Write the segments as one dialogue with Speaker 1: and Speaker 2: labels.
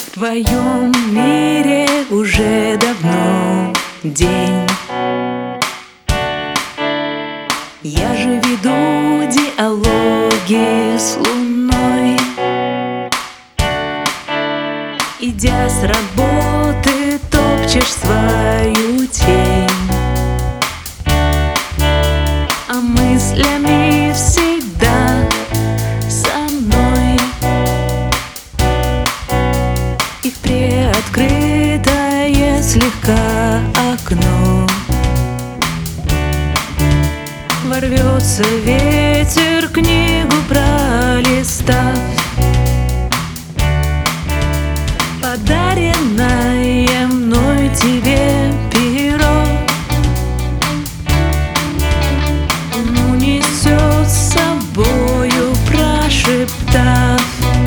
Speaker 1: В твоем мире уже давно день. Я же веду диалоги с луной. Идя с работы, топчешь свою тень, а мыслями всегда со мной. И в приоткрытое слегка окно ворвется ветер, книгу пролистав. Подаренное мной тебе перо он унесет с собою, прошептав: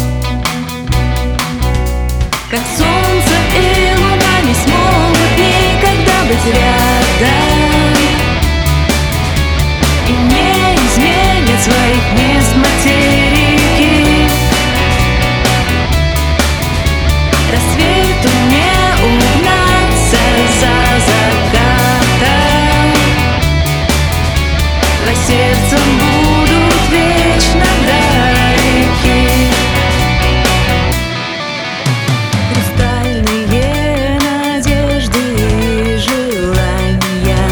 Speaker 1: как солнце и луна не смогут никогда быть рядом и не изменят своих мест материки. Рассвету не угнаться за закатом, твои сердцем будут вечно далеки. Хрустальные надежды и желания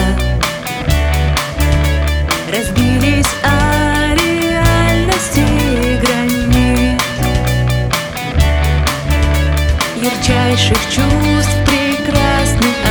Speaker 1: разбились о реальности гранит. Ярчайших чувств прекрасных